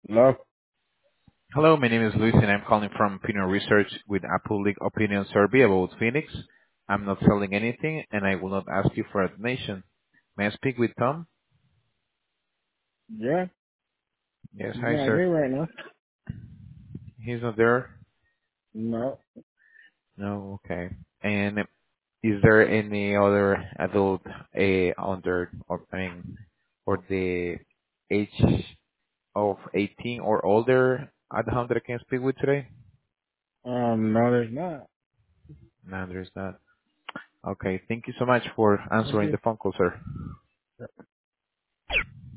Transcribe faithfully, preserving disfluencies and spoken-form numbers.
Hello? Hello, my name is Luis, and I'm calling from Opinion Research with a public opinion survey about Phoenix. I'm not selling anything, and I will not ask you for a donation. May I speak with Tom? Yeah? Yes, He's hi, not sir. here right now. He's not there? No. No, okay. And is there any other adult uh, under, or, I mean, for the age of eighteen or older at home that I can speak with today? Um, no, there's not. No, there's not. Okay, thank you so much for Thank answering you. the phone call, sir.